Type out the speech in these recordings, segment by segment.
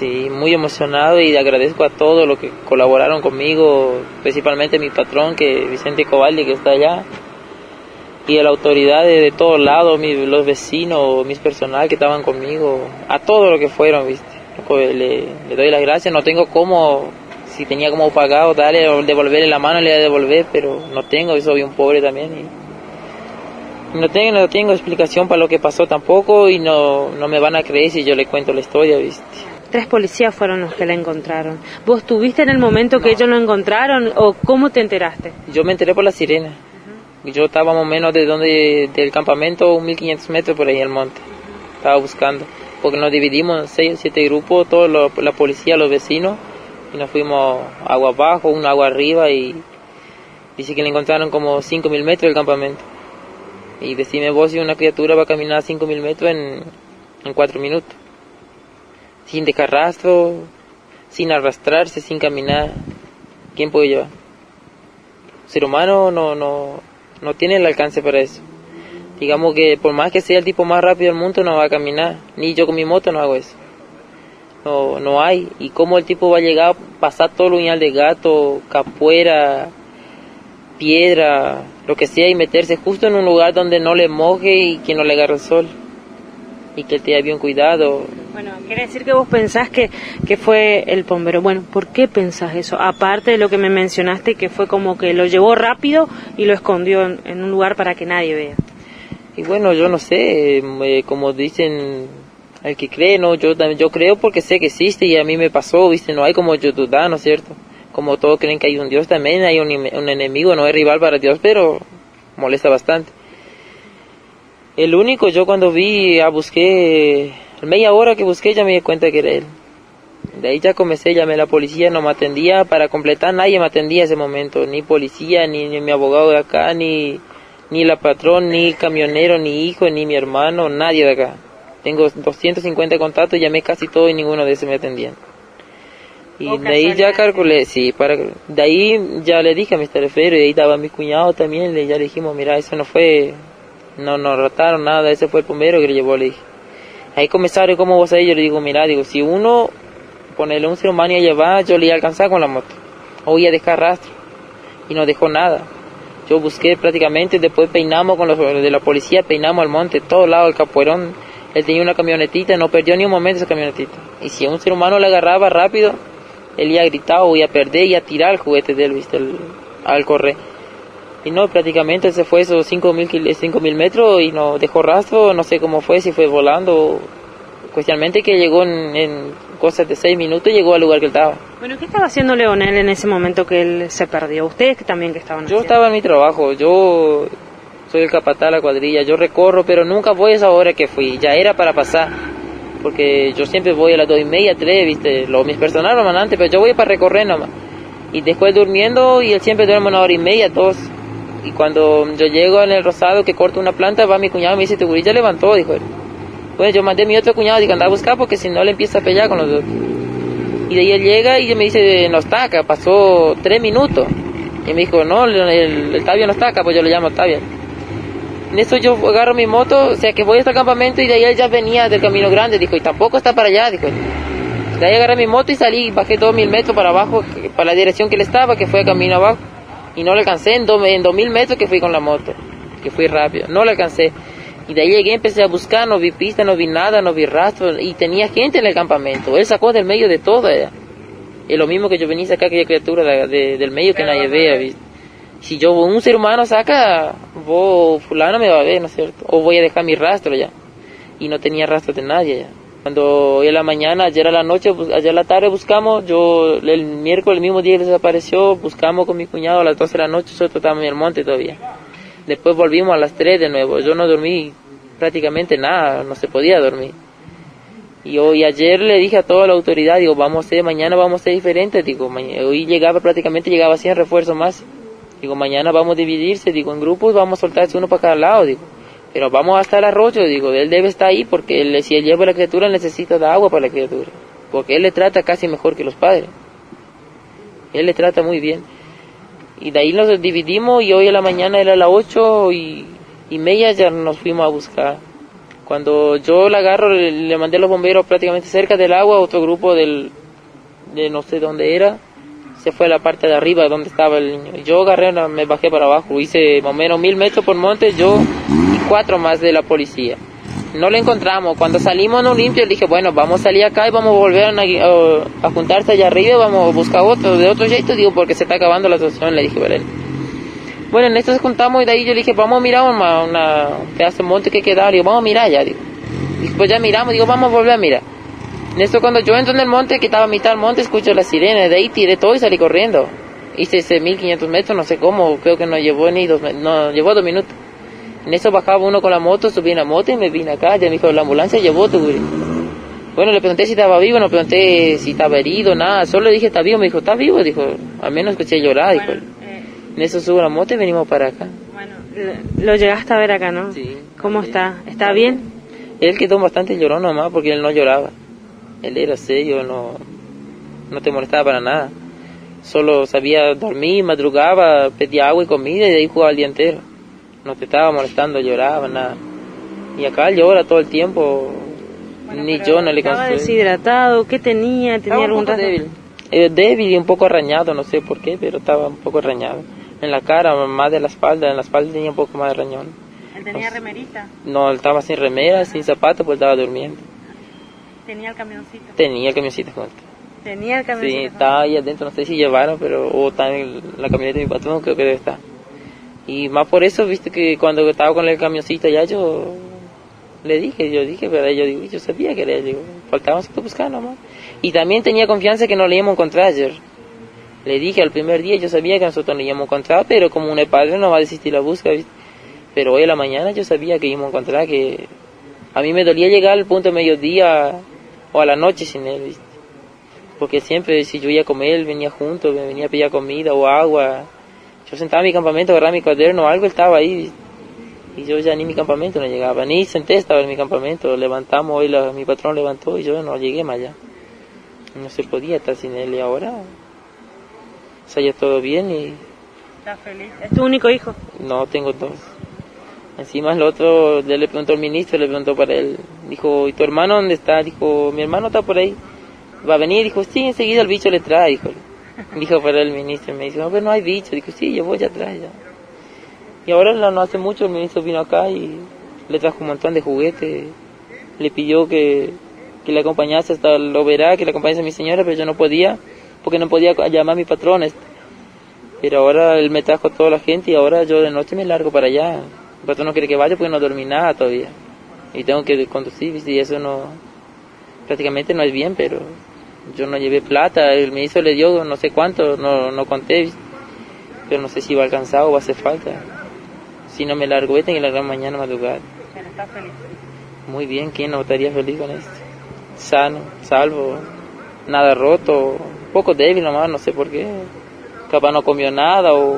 Sí, muy emocionado y agradezco a todos los que colaboraron conmigo, principalmente a mi patrón, que Vicente Cobaldi, que está allá, y a la autoridad de todos lados, los vecinos, mis personal que estaban conmigo, a todos los que fueron, ¿viste? Le doy las gracias, no tengo cómo, si tenía como pagado, darle, devolverle la mano, le voy a devolver, pero no tengo, soy un pobre también. Y no tengo explicación para lo que pasó tampoco y no me van a creer si yo le cuento la historia, ¿viste? 3 policías fueron los que la encontraron. ¿Vos estuviste en el momento que ellos lo encontraron o cómo te enteraste? Yo me enteré por la sirena. Yo estaba más o menos del campamento 1500 metros por ahí en el monte. Estaba buscando, porque nos dividimos en 6 o 7 grupos, todos la policía, los vecinos, y nos fuimos agua abajo, un agua arriba, y dice que le encontraron como 5000 metros del campamento. Y decime vos si una criatura va a caminar 5000 metros en 4 minutos. Sin dejar rastro, sin arrastrarse, sin caminar. ¿Quién puede llevar? El ser humano no tiene el alcance para eso. Digamos que por más que sea el tipo más rápido del mundo, no va a caminar. Ni yo con mi moto no hago eso. No hay. ¿Y cómo el tipo va a llegar a pasar todo el uñal de gato, capuera, piedra, lo que sea, y meterse justo en un lugar donde no le moje y que no le agarre el sol? Y que él tenga bien cuidado. Bueno, quiere decir que vos pensás que fue el bombero. Bueno, ¿por qué pensás eso? Aparte de lo que me mencionaste, que fue como que lo llevó rápido y lo escondió en un lugar para que nadie vea. Y bueno, yo no sé, como dicen, el que cree, no, yo creo porque sé que existe y a mí me pasó, ¿viste? No hay como yo dudar, ¿no es cierto? Como todos creen que hay un Dios, también hay un enemigo, no es rival para Dios, pero molesta bastante. El único, yo cuando busqué, media hora que busqué ya me di cuenta que era él. De ahí ya comencé, llamé a la policía, no me atendía, para completar nadie me atendía en ese momento, ni policía, ni mi abogado de acá, ni la patrón, ni el camionero, ni hijo, ni mi hermano, nadie de acá. Tengo 250 contactos, llamé casi todo y ninguno de esos me atendían. Y de ahí ya calculé, sí, de ahí ya le dije a Mr. Refero, y de ahí estaba mi cuñado también, ya le dijimos, mira, eso no fue, no nos rataron nada, ese fue el bombero que le llevó, le dije. Ahí comisario, ¿cómo vos ahí? Yo le digo, mira, si uno, ponerle un ser humano y a llevar, yo le iba a alcanzar con la moto, o iba a dejar rastro, y no dejó nada. Yo busqué prácticamente, después peinamos con los de la policía, peinamos al monte, todo lado del Capuerón. Él tenía una camionetita, no perdió ni un momento esa camionetita. Y si a un ser humano le agarraba rápido, él iba a gritar o iba a perder y a tirar el juguete de él, ¿viste? Al correr. Y no, prácticamente él se fue esos 5.000 metros y no dejó rastro, no sé cómo fue, si fue volando. Cuestionalmente que llegó en cosas de 6 minutos, llegó al lugar que él estaba. Bueno, ¿qué estaba haciendo Leonel en ese momento que él se perdió? ¿Ustedes también que estaban haciendo? Yo estaba en mi trabajo, yo soy el capataz de la cuadrilla, yo recorro, pero nunca voy a esa hora que fui, ya era para pasar, porque yo siempre voy a las 2:30, 3, ¿viste? Mis personales lo mandan antes, pero yo voy para recorrer nomás. Y después durmiendo, y él siempre duerme 1:30, 2. Y cuando yo llego en el Rosado, que corto una planta, va mi cuñado y me dice, tu gurilla levantó, dijo él. Bueno, yo mandé a mi otro cuñado, digo, anda a buscar porque si no le empieza a pelear con los dos. Y de ahí él llega y me dice, no está acá, pasó 3 minutos. Y me dijo, no, el Tavio no está acá, pues yo le llamo Tavio. En eso yo agarro mi moto, o sea que voy hasta el campamento y de ahí él ya venía del Camino Grande, dijo, y tampoco está para allá, dijo. De ahí agarré mi moto y salí, bajé 2.000 metros para abajo, para la dirección que él estaba, que fue el camino abajo. Y no le alcancé en 2.000 metros que fui con la moto, que fui rápido, no le alcancé. Y de ahí llegué, empecé a buscar, no vi pista, no vi nada, no vi rastro, y tenía gente en el campamento. Él sacó del medio de todo. Es lo mismo que yo venía a sacar aquella criatura del medio que nadie vea, ¿viste? Si yo, un ser humano saca, fulano me va a ver, ¿no es cierto? O voy a dejar mi rastro ya. Y no tenía rastro de nadie ya. Cuando hoy a la mañana, ayer a la noche, ayer a la tarde buscamos, el miércoles, el mismo día que desapareció, buscamos con mi cuñado a las 12 de la noche, nosotros estábamos en el monte todavía. Después volvimos a las 3 de nuevo, yo no dormí prácticamente nada, no se podía dormir. Y ayer le dije a toda la autoridad, digo, mañana vamos a ser diferentes, digo, hoy prácticamente llegaba 100 refuerzos más. Digo, mañana vamos a dividirse, digo, en grupos vamos a soltarse uno para cada lado, digo. Pero vamos hasta el arroyo, digo, él debe estar ahí porque si él lleva a la criatura, él necesita de agua para la criatura. Porque él le trata casi mejor que los padres. Él le trata muy bien. Y de ahí nos dividimos y hoy a la mañana era a las 8:30 ya nos fuimos a buscar. Cuando yo la agarro, le mandé a los bomberos prácticamente cerca del agua, otro grupo de no sé dónde era, se fue a la parte de arriba donde estaba el niño. Yo agarré, me bajé para abajo, hice más o menos 1000 metros por monte, yo y 4 más de la policía. No lo encontramos. Cuando salimos no limpio, le dije, bueno, vamos a salir acá y vamos a volver a juntarse allá arriba, vamos a buscar de otro jeito, digo, porque se está acabando la situación, le dije, ¿verdad? Bueno, en esto nos juntamos y de ahí yo le dije, vamos a mirar un pedazo de monte que queda, digo, vamos a mirar ya, digo. Y pues ya miramos, digo, vamos a volver a mirar. En esto cuando yo entro en el monte, que estaba a mitad del monte, escucho la sirena, de ahí tiré todo y salí corriendo. Hice ese 1500 metros, no sé cómo, creo que no llevó ni 2 minutos, no, llevó 2 minutos. En eso bajaba uno con la moto, subí en la moto y me vine acá, ya me dijo, la ambulancia llevó tu güey. Bueno, le pregunté si estaba vivo, no pregunté si estaba herido, nada, solo le dije, ¿está vivo? Me dijo, ¿está vivo? Dijo, al menos escuché llorar, dijo. En eso subo la moto y venimos para acá. Bueno, lo llegaste a ver acá, ¿no? Sí. ¿Cómo está? ¿Está bien? Él quedó bastante llorón nomás porque él no lloraba. Él era serio, no te molestaba para nada. Solo sabía dormir, madrugaba, pedía agua y comida y de ahí jugaba el día entero. No te estaba molestando, lloraba, nada. Y acá llora todo el tiempo. Bueno, ni yo no le ¿estaba consuelo. desihidratado? ¿Qué tenía? ¿Tenía algún rasgo? Débil y un poco arañado, no sé por qué, pero estaba un poco arañado. En la cara, más de la espalda, en la espalda tenía un poco más de rañón. ¿Él tenía remerita? No, él estaba sin remera, sin zapatos, pues estaba durmiendo. ¿Tenía el camioncito? Tenía el camioncito junto. ¿Tenía el camioncito? Sí, estaba ahí adentro, no sé si llevaron, pero o está en la camioneta de mi patrón, creo que debe estar. Y más por eso, viste que cuando estaba con el camioncito allá, yo dije, pero yo sabía que era él, faltaba que buscar nomás. Y también tenía confianza que no le íbamos a encontrar ayer. Le dije al primer día, yo sabía que nosotros no le íbamos a encontrar, pero como un padre no va a desistir la búsqueda, ¿viste? Pero hoy a la mañana yo sabía que íbamos a encontrar, que a mí me dolía llegar al punto de mediodía o a la noche sin él, ¿viste? Porque siempre si yo iba a comer, él venía junto, me venía a pedir comida o agua. Yo sentaba en mi campamento, agarraba mi cuaderno o algo, él estaba ahí, ¿viste? Y yo ya ni mi campamento no llegaba, ni senté, estaba en mi campamento, levantamos, hoy mi patrón levantó y yo no llegué más allá. No se podía estar sin él y ahora salió todo bien y... ¿Estás feliz? ¿Es tu único hijo? No, tengo 2. Encima el otro, ya le preguntó al ministro, le preguntó para él, dijo, ¿y tu hermano dónde está? Dijo, mi hermano está por ahí, va a venir, dijo, sí, enseguida el bicho le trae, dijo para el ministro, me dijo, no, pero no hay bicho, dijo, sí, yo voy atrás ya. Y ahora no hace mucho el ministro vino acá y le trajo un montón de juguetes, le pidió que le acompañase hasta lo verá, que le acompañase a mi señora, pero yo no podía, porque no podía llamar a mi patrón. Pero ahora él me trajo a toda la gente y ahora yo de noche me largo para allá. Mi patrón no quiere que vaya porque no dormí nada todavía. Y tengo que conducir, ¿viste? Y eso no, prácticamente no es bien, pero yo no llevé plata, el ministro le dio no sé cuánto, no conté, ¿viste? Pero no sé si va a alcanzar o va a hacer falta. Si no me largo, tengo que largar mañana madrugada. Pero está feliz. Muy bien, ¿quién no estaría feliz con esto? Sano, salvo, nada roto, un poco débil nomás, no sé por qué. Capaz no comió nada o...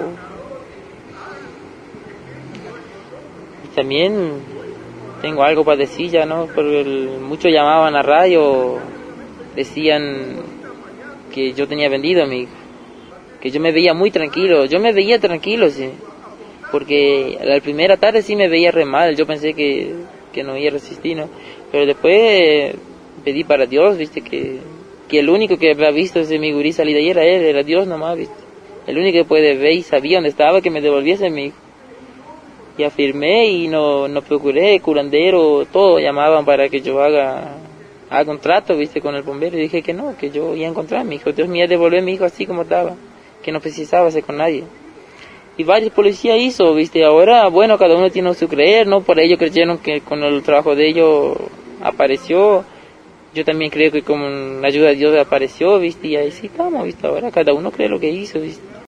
Y también tengo algo para decir ya, ¿no? Porque muchos llamaban a radio, decían que yo tenía vendido a mi hijo, que yo me veía muy tranquilo, sí. Porque la primera tarde sí me veía re mal, yo pensé que no iba a resistir, ¿no? Pero después pedí para Dios, viste, que el único que había visto ese mi gurí salir de ahí era él, era Dios nomás, viste. El único que puede ver y sabía dónde estaba, que me devolviese mi hijo. Y afirmé y no procuré, curandero, todo llamaban para que yo haga un trato, viste, con el bombero. Y dije que no, que yo iba a encontrar a mi hijo. Dios me iba a devolver a mi hijo así como estaba, que no precisaba hacer con nadie. Y varios policías hizo, viste, ahora, bueno, cada uno tiene su creer, ¿no? Por ellos creyeron que con el trabajo de ellos apareció. Yo también creo que con la ayuda de Dios apareció, viste, y ahí sí estamos, viste, ahora cada uno cree lo que hizo, viste.